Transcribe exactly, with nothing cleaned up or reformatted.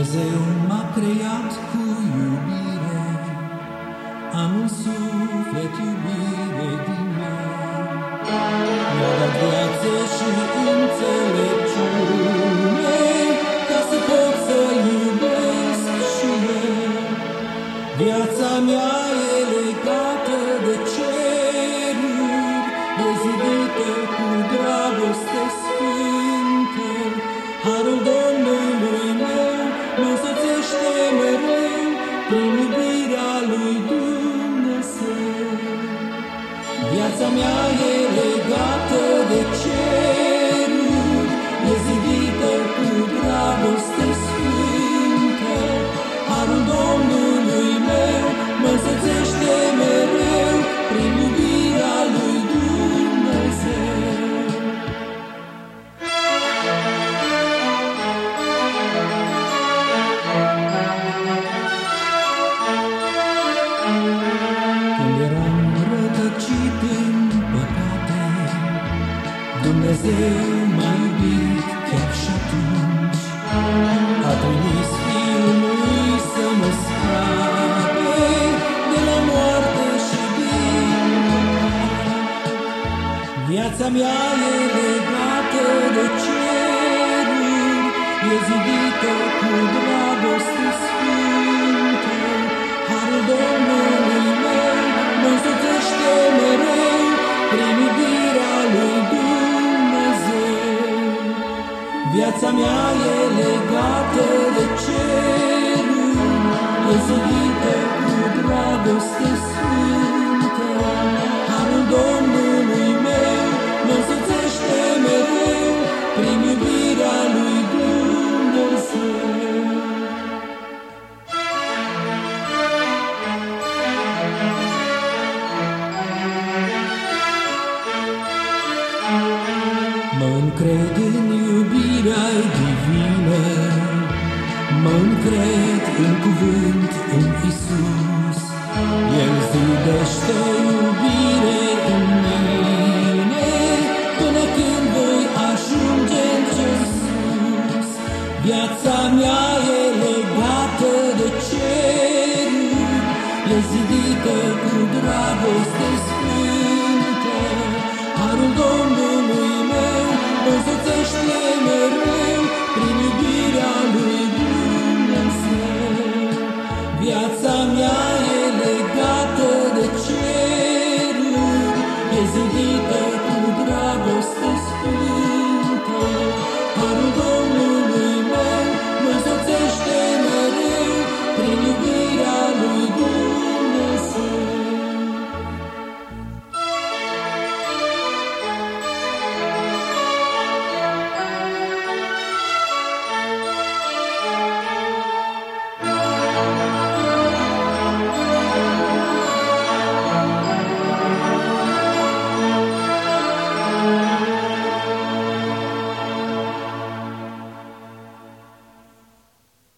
Dumnezeu m-a creat cu iubire, am un suflet iubire din mine. Mi-a dat viață și înțelepciune, ca să pot să iubesc și eu. Viața mea e legată de ceruri, e zidită cu dragoste sfântă. Harul Domnului meu mă însoțește mereu prin iubirea lui Dumnezeu. Viața mea e legată de ceruri, e zidită cu dragoste sfântă. Harul Domnului meu mă însoțește mereu prin iubirea lui Dumnezeu. Când eram rătăcit în păcate, Dumnezeu m-a iubit chiar și atunci. A trimis Fiul Lui să mă scape de la moarte și din păcat. Viața mea e legată de ceruri, e zidită cu dragoste sfântă. Harul Domnului meu mă însoțește mereu prin iubirea lui Dumnezeu. Viața mea e legată de ceruri, e zidită cu dragoste sfântă. Harul Domnului meu mă însoțește mereu prin iubirea lui Dumnezeu. Mă încred în iubirea divină, mă încred în cuvânt, în Iisus. El zidește iubire în mine, până când voi ajunge în cer sus. Viața mea e legată de ceruri, e zidită cu dragoste sfântă. Harul Domnului meu mă însoțește mereu prin iubirea lui Dumnezeu. Viața mea e legată de ceruri, e zidită